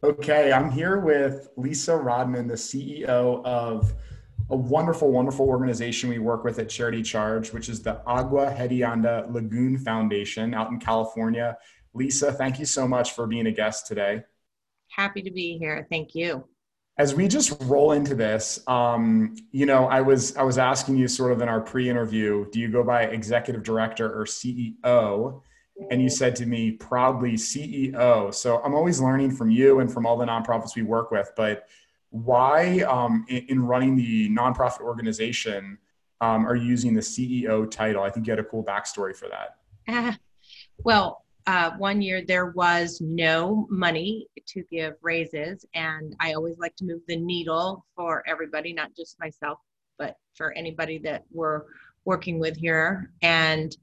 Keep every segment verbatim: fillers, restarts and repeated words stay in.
Okay, I'm here with Lisa Rodman, the C E O of a wonderful, wonderful organization we work with at Charity Charge, which is the Agua Hedionda Lagoon Foundation out in California. Lisa, thank you so much for being a guest today. Happy to be here. Thank you. As we just roll into this, um, you know, I was I was asking you sort of in our pre-interview, do you go by executive director or C E O? And you said to me, proudly C E O. So I'm always learning from you and from all the nonprofits we work with. But why, um, in, in running the nonprofit organization, um, are you using the C E O title? I think you had a cool backstory for that. Ah, well, uh, one year there was no money to give raises, and I always like to move the needle for everybody, not just myself, but for anybody that we're working with here. And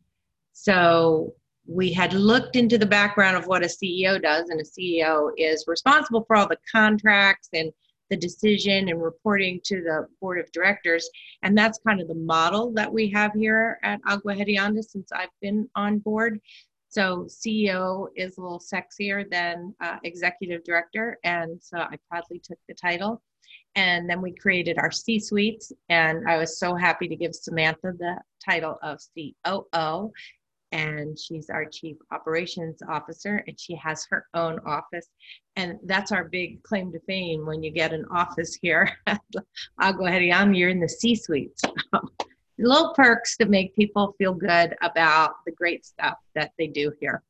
so we had looked into the background of what a C E O does, and a C E O is responsible for all the contracts and the decision and reporting to the board of directors. And that's kind of the model that we have here at Agua Hedionda since I've been on board. So C E O is a little sexier than uh, executive director. And so I proudly took the title. And then we created our C-suites. And I was so happy to give Samantha the title of C O O, and she's our chief operations officer, and she has her own office. And that's our big claim to fame. When you get an office here at Agua Hedionda, you're in the C-suite. So, little perks to make people feel good about the great stuff that they do here.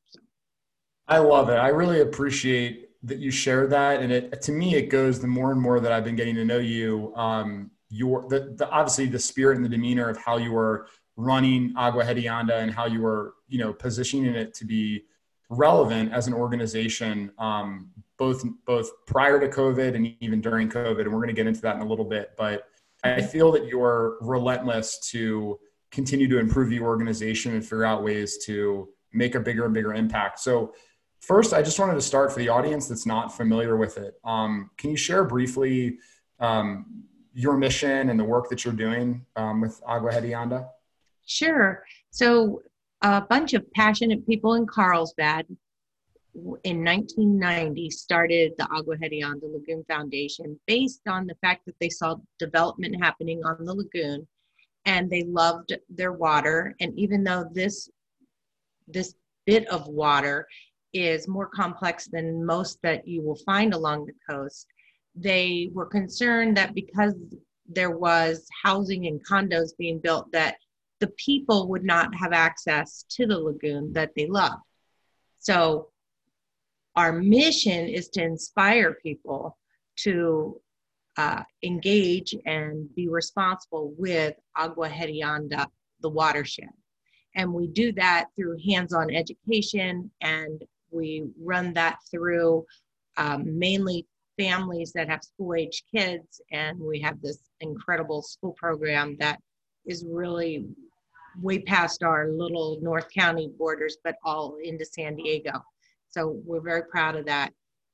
I love it. I really appreciate that you share that. And it, to me, it goes the more and more that I've been getting to know you, um, your, the, the, obviously the spirit and the demeanor of how you were running Agua Hedionda and how you were, you know, positioning it to be relevant as an organization, um, both, both prior to COVID and even during COVID. And we're going to get into that in a little bit, but I feel that you're relentless to continue to improve the organization and figure out ways to make a bigger and bigger impact. So first, I just wanted to start for the audience that's not familiar with it. Um, can you share briefly um, your mission and the work that you're doing um, with Agua Hedionda? Sure. So a bunch of passionate people in Carlsbad in nineteen ninety started the Agua Hedionda Lagoon Foundation based on the fact that they saw development happening on the lagoon and they loved their water. And even though this, this bit of water is more complex than most that you will find along the coast, they were concerned that because there was housing and condos being built, that the people would not have access to the lagoon that they loved. So our mission is to inspire people to uh, engage and be responsible with Agua Hedionda, the watershed. And we do that through hands-on education, and we run that through um, mainly families that have school-age kids, and we have this incredible school program that is really way past our little North County borders, but all into San Diego. So we're very proud of that.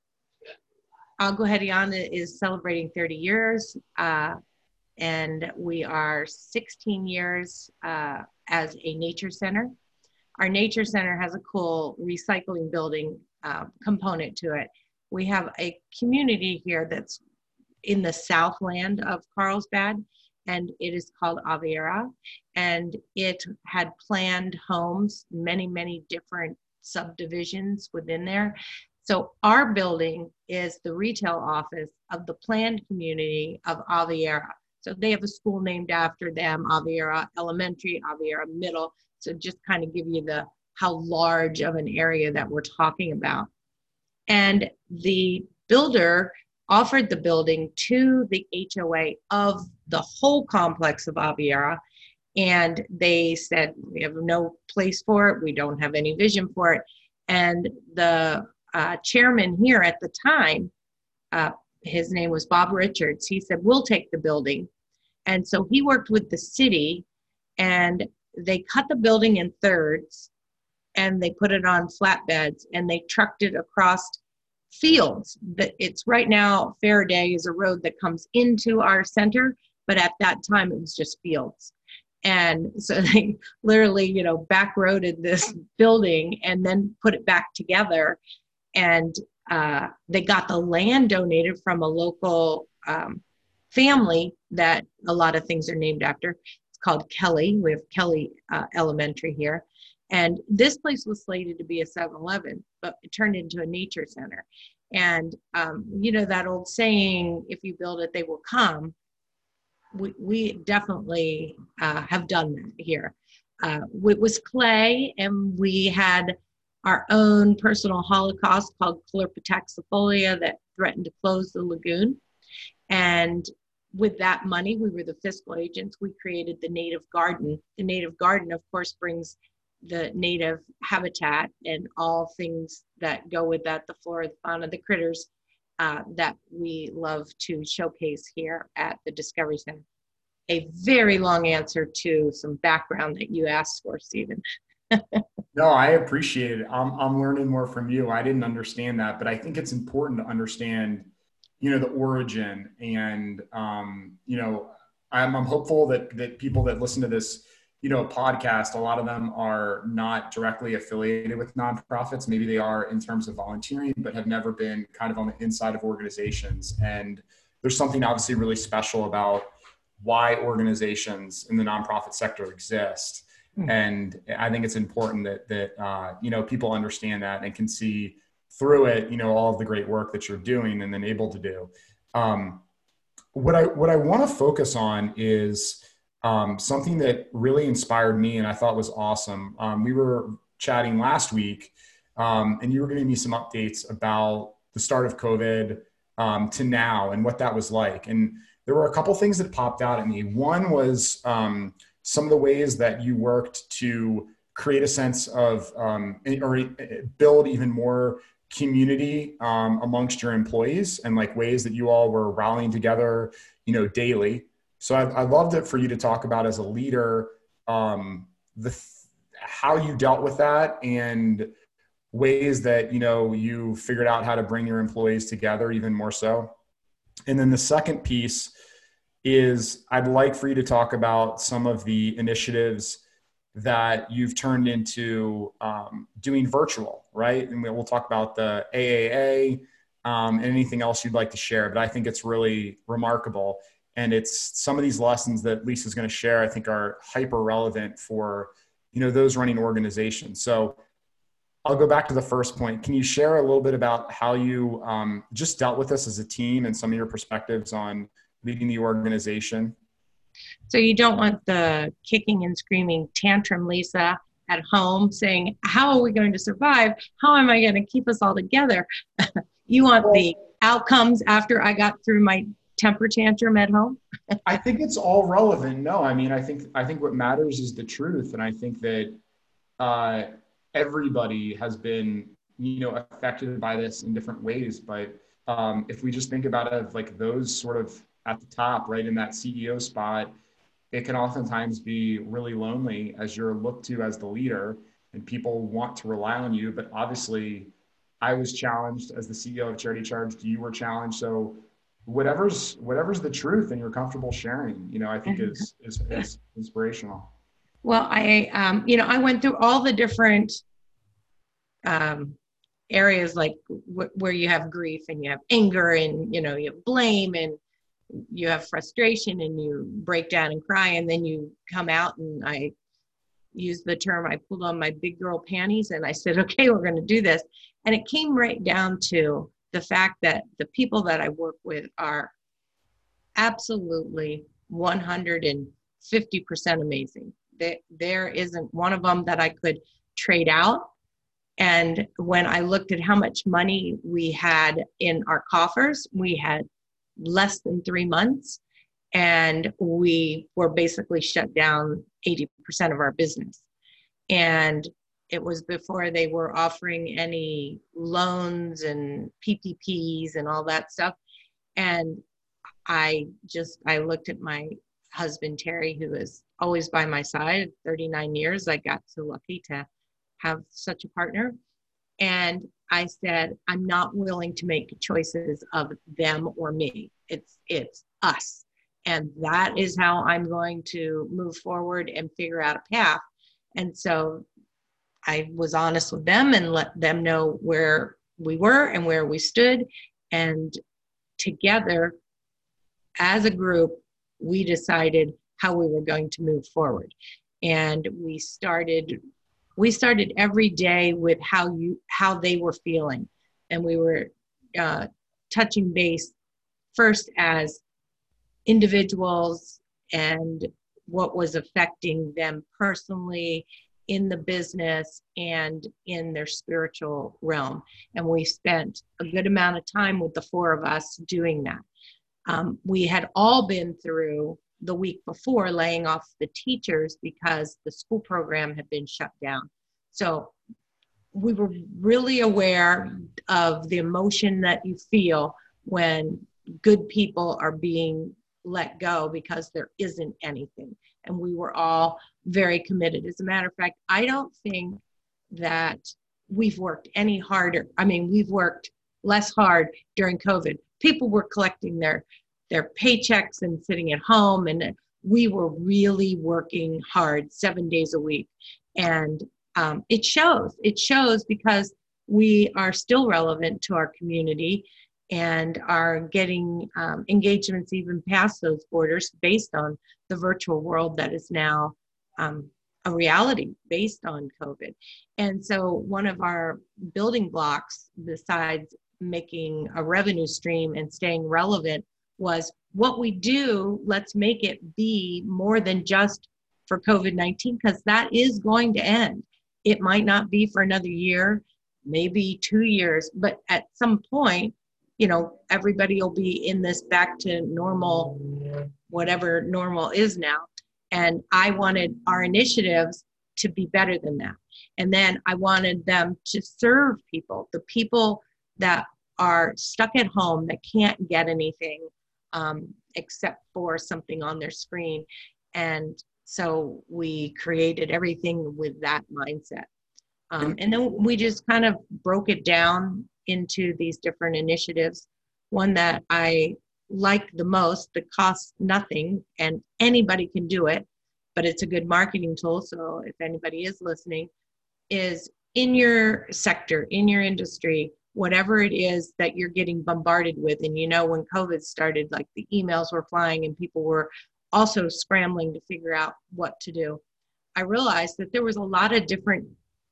Agua Hedionda is celebrating thirty years, uh, and we are sixteen years uh, as a nature center. Our nature center has a cool recycling building uh, component to it. We have a community here that's in the southland of Carlsbad, and it is called Aviera, and it had planned homes, many, many different subdivisions within there. So our building is the retail office of the planned community of Aviera. So they have a school named after them, Aviera Elementary, Aviera Middle. So just kind of give you the how large of an area that we're talking about. And the builder offered the building to the H O A of the whole complex of Aviera. And they said, we have no place for it. We don't have any vision for it. And the uh, chairman here at the time, uh, his name was Bob Richards. He said, we'll take the building. And so he worked with the city, and they cut the building in thirds, and they put it on flatbeds, and they trucked it across fields. That it's right now, Faraday is a road that comes into our center, but at that time it was just fields. And so they literally, you know, backroaded this building and then put it back together. And uh, they got the land donated from a local um, family that a lot of things are named after. It's called Kelly. We have Kelly uh, Elementary here. And this place was slated to be a seven eleven, but it turned into a nature center. And, um, you know, that old saying, if you build it, they will come. We, we definitely uh, have done that here. Uh, it was clay, and we had our own personal Holocaust called Chlorpa taxifolia that threatened to close the lagoon. And with that money, we were the fiscal agents. We created the native garden. The native garden, of course, brings the native habitat and all things that go with that, the flora, the fauna, the critters uh, that we love to showcase here at the Discovery Center. A very long answer to some background that you asked for, Stephen. No, I appreciate it. I'm, I'm learning more from you. I didn't understand that, but I think it's important to understand, you know, the origin. And, um, you know, I'm, I'm hopeful that, that people that listen to this, you know, podcast, a lot of them are not directly affiliated with nonprofits. Maybe they are in terms of volunteering, but have never been kind of on the inside of organizations. And there's something obviously really special about why organizations in the nonprofit sector exist. Mm-hmm. And I think it's important that, that uh, you know, people understand that and can see through it, you know, all of the great work that you're doing and then able to do. Um, what I, what I want to focus on is Um, something that really inspired me and I thought was awesome. Um, we were chatting last week um, and you were giving me some updates about the start of COVID um, to now and what that was like. And there were a couple things that popped out at me. One was um, some of the ways that you worked to create a sense of um, or build even more community um, amongst your employees and like ways that you all were rallying together, you know, daily. So I, I loved it for you to talk about as a leader, um, the how you dealt with that and ways that, you know, you figured out how to bring your employees together even more so. And then the second piece is I'd like for you to talk about some of the initiatives that you've turned into um, doing virtual, right? And we'll talk about the A A A um, and anything else you'd like to share, but I think it's really remarkable. And it's some of these lessons that Lisa's going to share, I think are hyper relevant for, you know, those running organizations. So I'll go back to the first point. Can you share a little bit about how you um, just dealt with this as a team and some of your perspectives on leading the organization? So you don't want the kicking and screaming tantrum Lisa at home saying, how are we going to survive? How am I going to keep us all together? You want well, the outcomes after I got through my temper tantrum at home? I think it's all relevant. No, I mean, I think, I think what matters is the truth. And I think that uh, everybody has been, you know, affected by this in different ways. But um, if we just think about it, like those sort of at the top, right in that C E O spot, it can oftentimes be really lonely as you're looked to as the leader and people want to rely on you. But obviously I was challenged as the C E O of Charity Charged, you were challenged. So whatever's whatever's the truth and you're comfortable sharing, you know, I think is is, is inspirational. Well, I, um, you know, I went through all the different um, areas, like w- where you have grief and you have anger and, you know, you have blame and you have frustration and you break down and cry. And then you come out, and I used the term, I pulled on my big girl panties and I said, okay, we're going to do this. And it came right down to the fact that the people that I work with are absolutely one hundred fifty percent amazing. They, there isn't one of them that I could trade out. And when I looked at how much money we had in our coffers, we had less than three months and we were basically shut down eighty percent of our business. And it was before they were offering any loans and P P Ps and all that stuff. And I just, I looked at my husband, Terry, who is always by my side, thirty-nine years. I got so lucky to have such a partner. And I said, I'm not willing to make choices of them or me. It's, it's us. And that is how I'm going to move forward and figure out a path. And so I was honest with them and let them know where we were and where we stood. And together, as a group, we decided how we were going to move forward. And we started we started every day with how you how they were feeling. And we were uh, touching base first as individuals and what was affecting them personally in the business and in their spiritual realm. And we spent a good amount of time with the four of us doing that. Um, we had all been through the week before laying off the teachers because the school program had been shut down. So we were really aware of the emotion that you feel when good people are being let go because there isn't anything. And we were all very committed. As a matter of fact, I don't think that we've worked any harder. I mean, we've worked less hard during COVID. People were collecting their their paychecks and sitting at home, and we were really working hard seven days a week. And um, it shows. It shows because we are still relevant to our community and are getting um, engagements even past those borders based on the virtual world that is now um, a reality based on COVID. And so one of our building blocks, besides making a revenue stream and staying relevant, was what we do, let's make it be more than just for COVID nineteen, because that is going to end. It might not be for another year, maybe two years, but at some point, you know, everybody will be in this back to normal, whatever normal is now. And I wanted our initiatives to be better than that. And then I wanted them to serve people, the people that are stuck at home that can't get anything um, except for something on their screen. And so we created everything with that mindset. Um, and then we just kind of broke it down into these different initiatives. One that I like the most that costs nothing and anybody can do it, but it's a good marketing tool. So if anybody is listening, is in your sector, in your industry, whatever it is that you're getting bombarded with. And you know, when COVID started, like the emails were flying and people were also scrambling to figure out what to do. I realized that there was a lot of different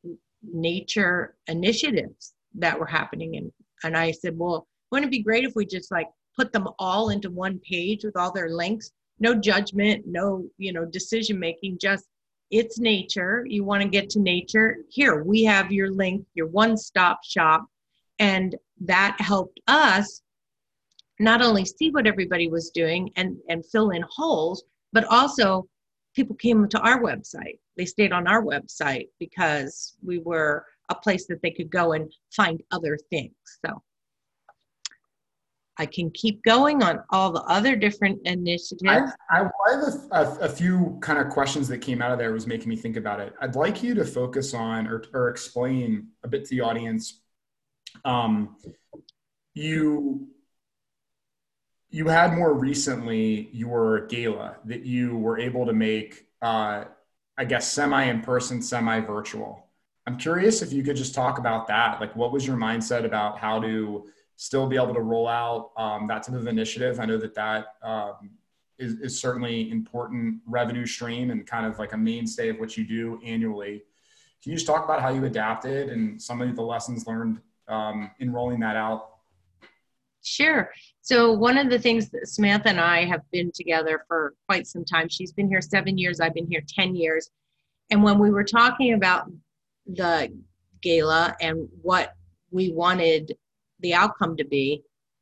nature initiatives that were happening. And, and I said, well, wouldn't it be great if we just like put them all into one page with all their links? No judgment, no, you know, decision making, just it's nature. You want to get to nature. Here, we have your link, your one-stop shop. And that helped us not only see what everybody was doing and, and fill in holes, but also people came to our website. They stayed on our website because we were a place that they could go and find other things. So I can keep going on all the other different initiatives. I, I have a, a, a few kind of questions that came out of there was making me think about it. I'd like you to focus on or, or explain a bit to the audience. Um, you you had more recently your gala that you were able to make, uh, I guess, semi-in-person, semi-virtual. I'm curious if you could just talk about that. Like, what was your mindset about how to still be able to roll out um, that type of initiative? I know that that um, is, is certainly important revenue stream and kind of like a mainstay of what you do annually. Can you just talk about how you adapted and some of the lessons learned um, in rolling that out? Sure. So one of the things that Samantha and I have been together for quite some time, she's been here seven years, I've been here ten years. And when we were talking about the gala and what we wanted the outcome to be,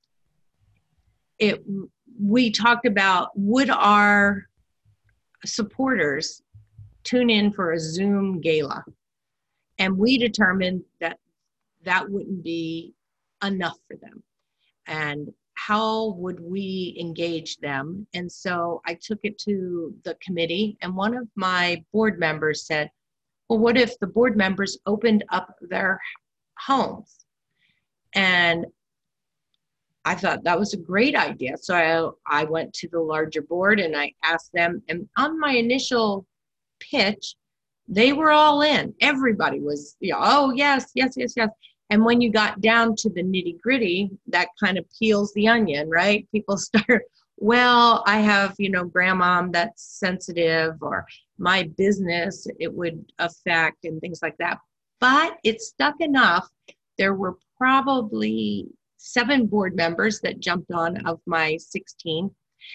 it we talked about, would our supporters tune in for a Zoom gala? And we determined that that wouldn't be enough for them. And how would we engage them? And so I took it to the committee, and one of my board members said, well, what if the board members opened up their homes? And I thought that was a great idea. So I, I went to the larger board and I asked them, and on my initial pitch, they were all in. Everybody was, you know, oh, yes, yes, yes, yes. And when you got down to the nitty gritty, that kind of peels the onion, right? People start, well, I have, you know, grandmom that's sensitive, or my business, it would affect, and things like that. But it stuck enough. There were probably seven board members that jumped on of my sixteen,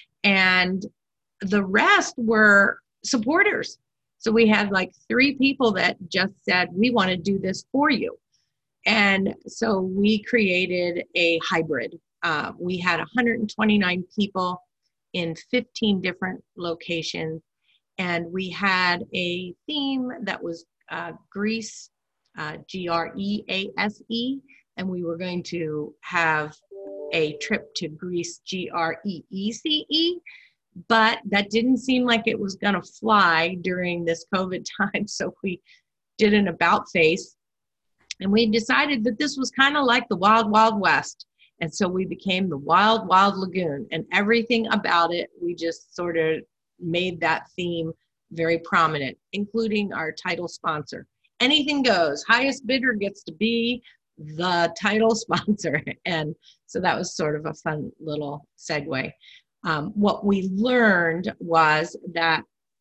and the rest were supporters. So we had like three people that just said, we want to do this for you. And so we created a hybrid. Uh, we had one hundred twenty-nine people in fifteen different locations. And we had a theme that was uh, Greece, uh, G R E A S E. And we were going to have a trip to Greece, G R E E C E. But that didn't seem like it was going to fly during this COVID time. So we did an about face. And we decided that this was kind of like the Wild Wild West. And so we became the Wild Wild Lagoon, and everything about it, we just sort of made that theme very prominent, including our title sponsor. Anything goes. Highest bidder gets to be the title sponsor. And so that was sort of a fun little segue. Um, what we learned was that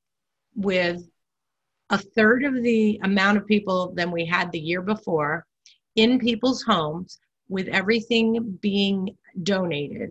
with a third of the amount of people than we had the year before in people's homes, with everything being donated,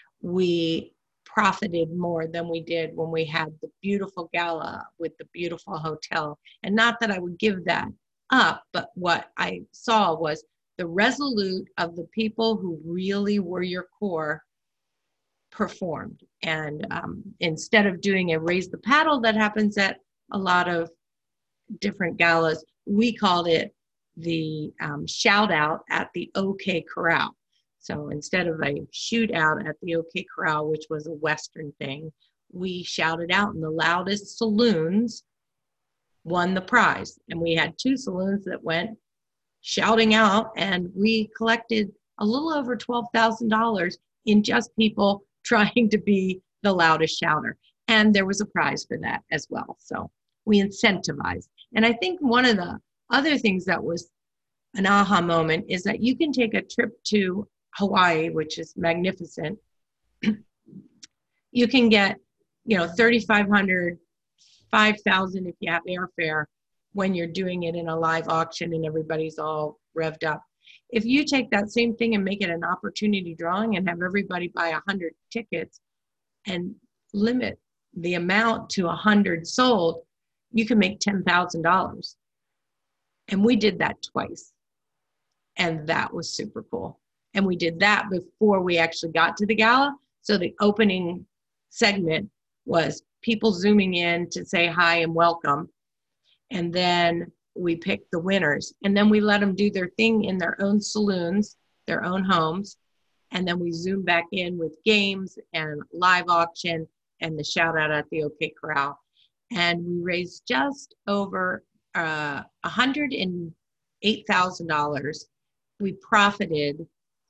we profited more than we did when we had the beautiful gala with the beautiful hotel. And not that I would give that up, but what I saw was the resolute of the people who really were your core performed. And um, instead of doing a raise the paddle that happens at a lot of different galas, we called it the um, shout out at the OK Corral. So instead of a shootout at the OK Corral, which was a Western thing, we shouted out, and the loudest saloons won the prize. And we had two saloons that went shouting out, and we collected a little over twelve thousand dollars in just people trying to be the loudest shouter. And there was a prize for that as well. So we incentivized. And I think one of the other things that was an aha moment is that you can take a trip to Hawaii, which is magnificent. You can get, you know, thirty-five hundred, five thousand if you have airfare when you're doing it in a live auction and everybody's all revved up. If you take that same thing and make it an opportunity drawing and have everybody buy one hundred tickets and limit the amount to one hundred sold, you can make ten thousand dollars. And we did that twice. And that was super cool. And we did that before we actually got to the gala. So the opening segment was people zooming in to say hi and welcome. And then we picked the winners. And then we let them do their thing in their own saloons, their own homes. And then we zoomed back in with games and live auction and the shout out at the OK Corral. And we raised just over uh, one hundred eight thousand dollars. We profited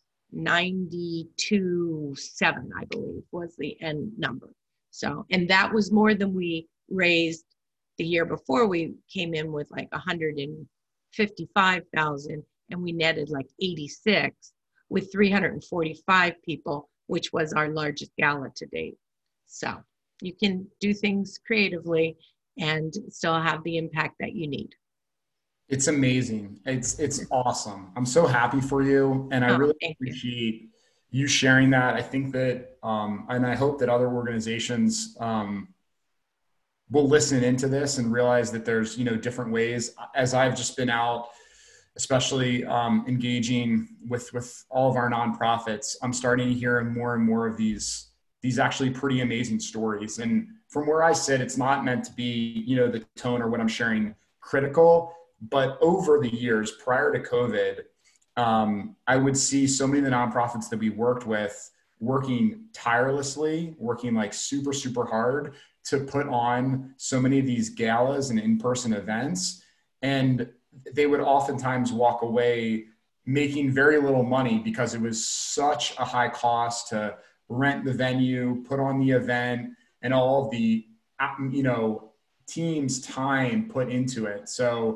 ninety-two seven, I believe, was the end number. So, and that was more than we raised the year before. We came in with like one hundred fifty-five thousand, and we netted like eighty-six with three hundred forty-five people, which was our largest gala to date. So you can do things creatively and still have the impact that you need. It's amazing. It's it's awesome. I'm so happy for you, and I Oh, really thank you. appreciate you sharing that. I think that, um, and I hope that other organizations um, will listen into this and realize that there's, you know, different ways. As I've just been out, especially um, engaging with with all of our nonprofits, I'm starting to hear more and more of these these actually pretty amazing stories. And from where I sit, it's not meant to be, you know, the tone or what I'm sharing critical. But over the years prior to COVID, um, I would see so many of the nonprofits that we worked with working tirelessly, working like super, super hard to put on so many of these galas and in-person events. And they would oftentimes walk away making very little money because it was such a high cost to rent the venue, put on the event, and all of the, you know, team's time put into it. So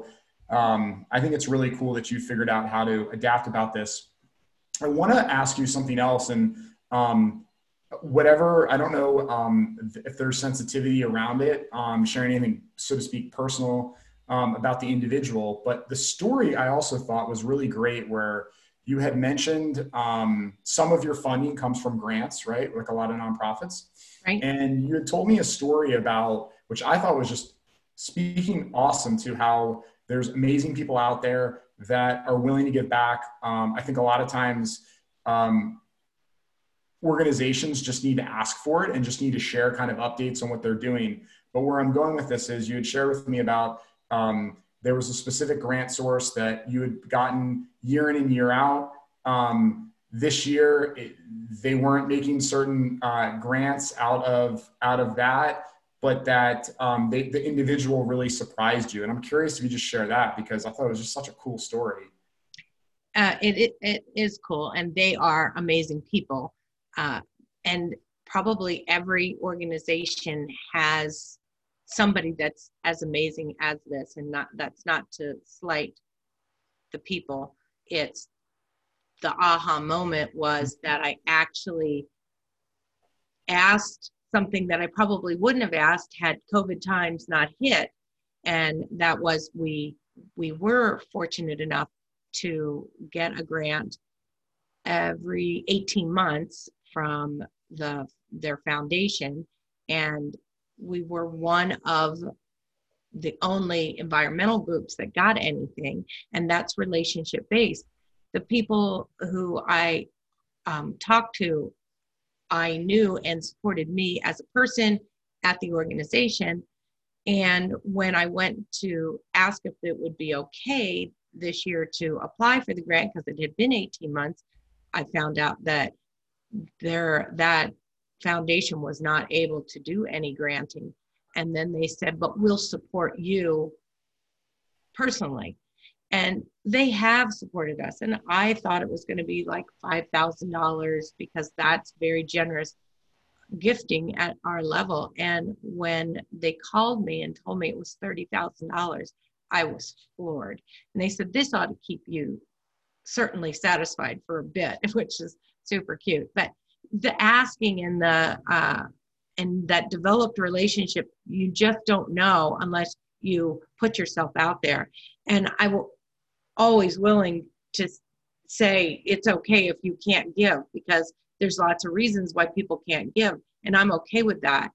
um, I think it's really cool that you figured out how to adapt about this. I want to ask you something else, and um, whatever, I don't know um, if there's sensitivity around it, um, sharing anything, so to speak, personal um, about the individual, but the story I also thought was really great, where you had mentioned um, some of your funding comes from grants, right? Like a lot of nonprofits. Right. And you had told me a story about, which I thought was just speaking awesome to how there's amazing people out there that are willing to give back. Um, I think a lot of times um, organizations just need to ask for it and just need to share kind of updates on what they're doing. But where I'm going with this is, you had shared with me about um, there was a specific grant source that you had gotten year in and year out. Um, this year, it, they weren't making certain uh, grants out of out of that, but that um, they, the individual really surprised you. And I'm curious if you just share that, because I thought it was just such a cool story. Uh, it, it, it is cool, and they are amazing people. Uh, and probably every organization has somebody that's as amazing as this, and not that's not to slight the people. It's the aha moment was that I actually asked something that I probably wouldn't have asked had COVID times not hit. And that was, we we were fortunate enough to get a grant every eighteen months from the their foundation. And we were one of the only environmental groups that got anything, and that's relationship based. The people who I um, talked to, I knew and supported me as a person at the organization. And when I went to ask if it would be okay this year to apply for the grant, because it had been eighteen months, I found out that there that foundation was not able to do any granting. And then they said, but we'll support you personally. And they have supported us. And I thought it was going to be like five thousand dollars, because that's very generous gifting at our level. And when they called me and told me it was thirty thousand dollars, I was floored. And they said, this ought to keep you certainly satisfied for a bit, which is super cute. But the asking and the, uh, and that developed relationship, you just don't know unless you put yourself out there. And I will always willing to say it's okay if you can't give, because there's lots of reasons why people can't give, and I'm okay with that.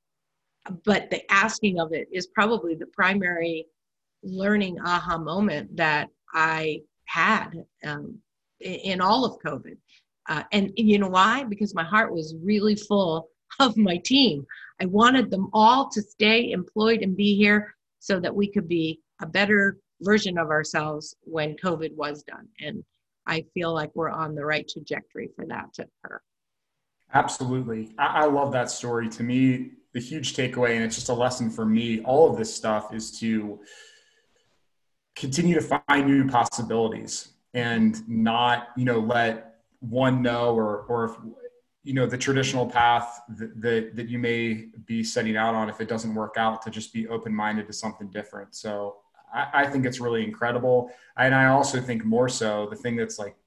But the asking of it is probably the primary learning aha moment that I had um, in all of COVID. Uh, and you know why? Because my heart was really full of my team. I wanted them all to stay employed and be here so that we could be a better version of ourselves when COVID was done. And I feel like we're on the right trajectory for that to occur. Absolutely. I, I love that story. To me, the huge takeaway, and it's just a lesson for me, all of this stuff is to continue to find new possibilities and not, you know, let one no, or, or if, you know, the traditional path that, that, that you may be setting out on, if it doesn't work out, to just be open-minded to something different. So I, I think it's really incredible. And I also think more so, the thing that's like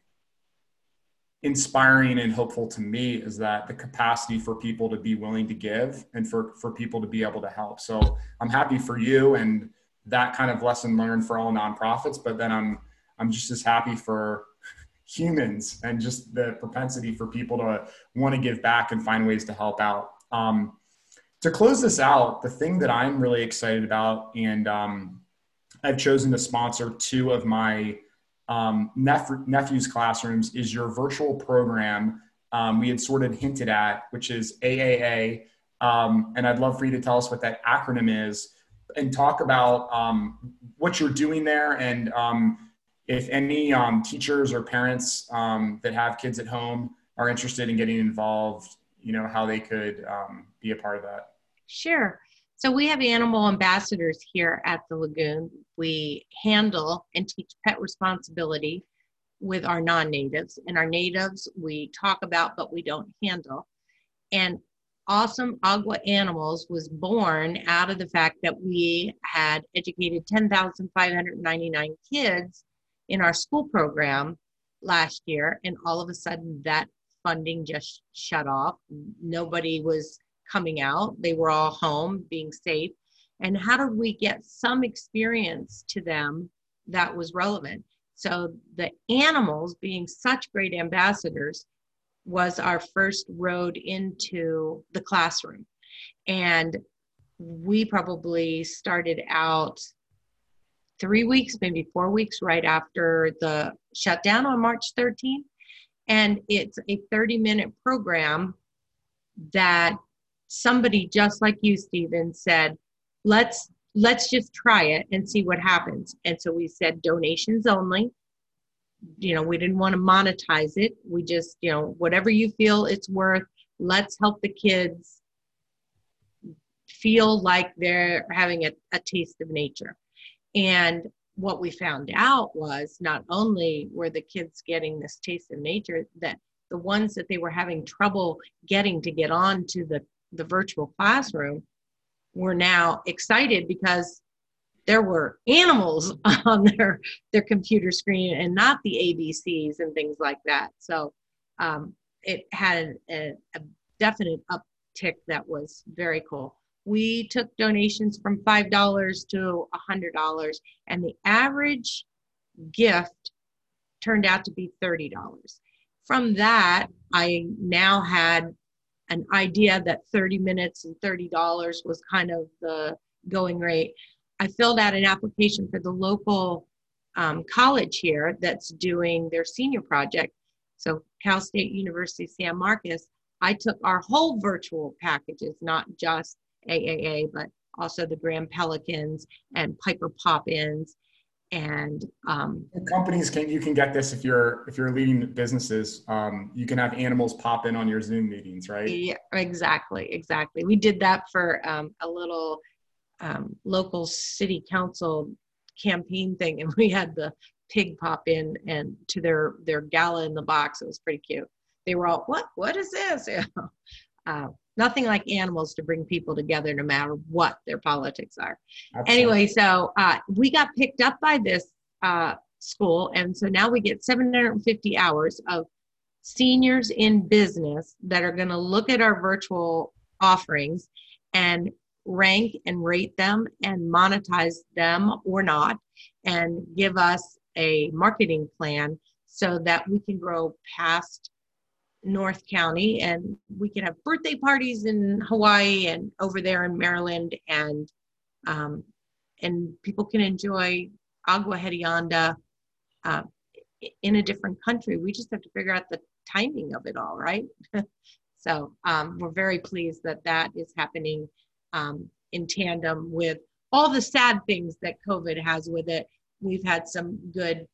inspiring and hopeful to me is that the capacity for people to be willing to give, and for, for people to be able to help. So I'm happy for you, and that kind of lesson learned for all nonprofits, but then I'm, I'm just as happy for humans, and just the propensity for people to want to give back and find ways to help out. Um, to close this out, the thing that I'm really excited about, and um, I've chosen to sponsor two of my um, neph- nephew's classrooms, is your virtual program um, we had sort of hinted at, which is A A A. Um, and I'd love for you to tell us what that acronym is, and talk about um, what you're doing there, and um, if any um, teachers or parents um, that have kids at home are interested in getting involved, you know, how they could um, be a part of that. Sure. So we have animal ambassadors here at the Lagoon. We handle and teach pet responsibility with our non-natives, and our natives we talk about, but we don't handle. And Awesome Agua Animals was born out of the fact that we had educated ten thousand five hundred ninety-nine kids in our school program last year. And all of a sudden that funding just shut off. Nobody was coming out. They were all home being safe. And how did we get some experience to them that was relevant? So the animals, being such great ambassadors, was our first road into the classroom. And we probably started out three weeks, maybe four weeks right after the shutdown on March thirteenth. And it's a thirty minute program that somebody just like you, Stephen, said, let's let's just try it and see what happens. And so we said donations only. You know, we didn't want to monetize it. We just, you know, whatever you feel it's worth, let's help the kids feel like they're having a, a taste of nature. And what we found out was not only were the kids getting this taste of nature, that the ones that they were having trouble getting to get on to the, the virtual classroom were now excited because there were animals on their, their computer screen and not the A B Cs and things like that. So um, it had a, a definite uptick that was very cool. We took donations from five dollars to one hundred dollars, and the average gift turned out to be thirty dollars. From that, I now had an idea that thirty minutes and thirty dollars was kind of the going rate. I filled out an application for the local um, college here that's doing their senior project. So Cal State University San Marcos, I took our whole virtual packages, not just A A A, but also the Grand Pelicans and Piper Pop-Ins. And um, companies can, you can get this if you're, if you're leading businesses, um, you can have animals pop in on your Zoom meetings, right? Yeah, exactly, exactly. We did that for um, a little um, local city council campaign thing, and we had the pig pop in and to their, their gala in the box. It was pretty cute. They were all, what, what is this? uh, nothing like animals to bring people together no matter what their politics are. Absolutely. Anyway, so uh, we got picked up by this uh, school. And so now we get seven hundred fifty hours of seniors in business that are going to look at our virtual offerings and rank and rate them and monetize them or not, and give us a marketing plan so that we can grow past North County, and we can have birthday parties in Hawaii and over there in Maryland, and um, and people can enjoy Agua Hedionda uh, in a different country. We just have to figure out the timing of it all, right? So um, we're very pleased that that is happening um, in tandem with all the sad things that COVID has with it. We've had some good,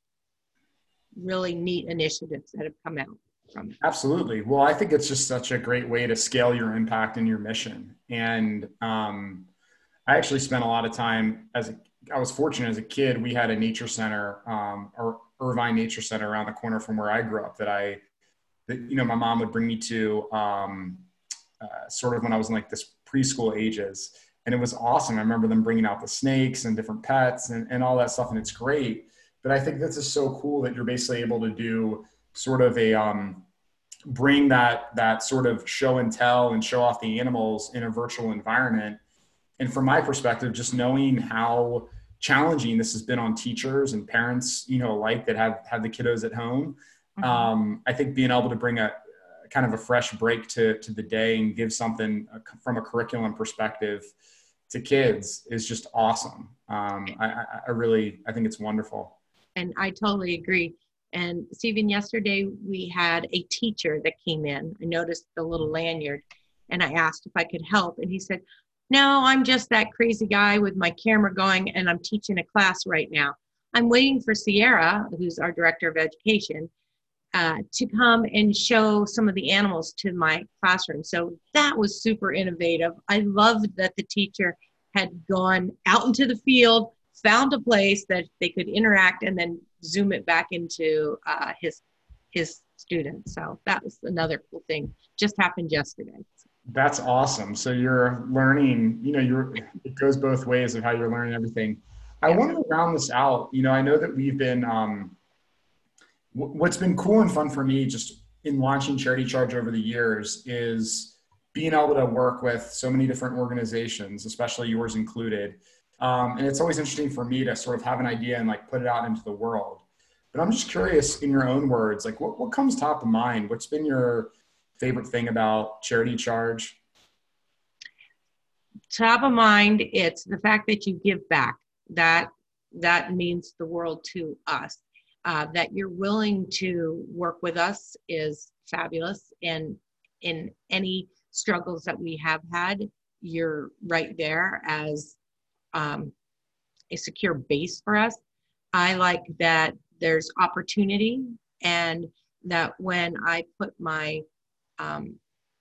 really neat initiatives that have come out from it. Absolutely. Well, I think it's just such a great way to scale your impact and your mission. And um, I actually spent a lot of time as a, I was fortunate as a kid, we had a nature center, um, or Irvine Nature Center around the corner from where I grew up that I, that, you know, my mom would bring me to um, uh, sort of when I was in like this preschool ages. And it was awesome. I remember them bringing out the snakes and different pets and, and all that stuff. And it's great. But I think this is so cool that you're basically able to do sort of a, um, bring that, that sort of show and tell and show off the animals in a virtual environment. And from my perspective, just knowing how challenging this has been on teachers and parents, you know, alike that have, have the kiddos at home. Mm-hmm. Um, I think being able to bring a, a kind of a fresh break to, to the day and give something from a curriculum perspective to kids is just awesome. Um, I, I really, I think it's wonderful. And I totally agree. And Stephen, yesterday we had a teacher that came in. I noticed the little lanyard and I asked if I could help. And he said, no, I'm just that crazy guy with my camera going and I'm teaching a class right now. I'm waiting for Sierra, who's our director of education, uh, to come and show some of the animals to my classroom. So that was super innovative. I loved that the teacher had gone out into the field, found a place that they could interact and then zoom it back into uh, his his students. So that was another cool thing. Just happened yesterday. That's awesome. So you're learning, you know, you're, it goes both ways of how you're learning everything. I Yes. wanted to round this out. You know, I know that we've been, um, wh- what's been cool and fun for me just in launching Charity Charge over the years is being able to work with so many different organizations, especially yours included. Um, and it's always interesting for me to sort of have an idea and like put it out into the world. But I'm just curious, in your own words, like what, what comes top of mind? What's been your favorite thing about Charity Charge? Top of mind, it's the fact that you give back. That that means the world to us. Uh, that you're willing to work with us is fabulous. And in any struggles that we have had, you're right there as um, a secure base for us. I like that there's opportunity, and that when I put my um,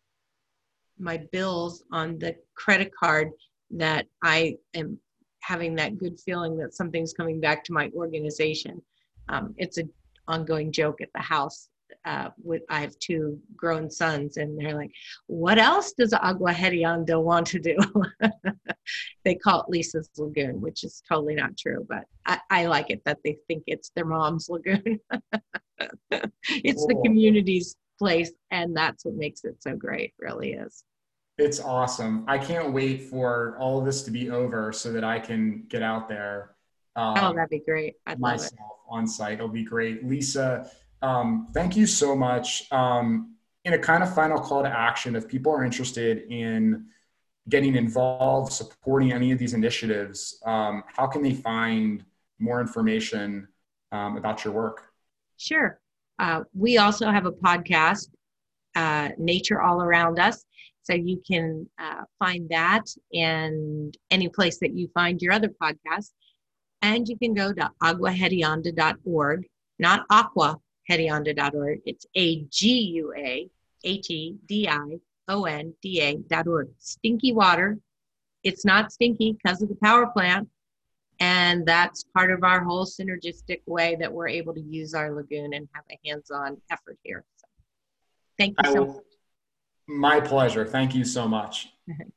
my bills on the credit card, that I am having that good feeling that something's coming back to my organization. Um, it's an ongoing joke at the house. Uh, with I have two grown sons, and they're like, "What else does Agua Hediondo want to do?" They call it Lisa's Lagoon, which is totally not true, but I, I like it that they think it's their mom's lagoon. It's the Cool. community's place, and that's what makes it so great, really is. It's awesome. I can't wait for all of this to be over so that I can get out there Oh, um, that'd be great. I'd love it. myself on site. It'll be great. Lisa, um, thank you so much. Um, in a kind of final call to action, if people are interested in getting involved, supporting any of these initiatives, um, how can they find more information um, about your work? Sure. Uh, we also have a podcast, uh, Nature All Around Us. So you can uh, find that in any place that you find your other podcasts. And you can go to agua hedionda dot org, not aqua hedionda dot org. It's A G U A H E D I O N D A dot org. Stinky water. It's not stinky because of the power plant. And that's part of our whole synergistic way that we're able to use our lagoon and have a hands-on effort here. So thank you I so will, my pleasure. Thank you so much. much.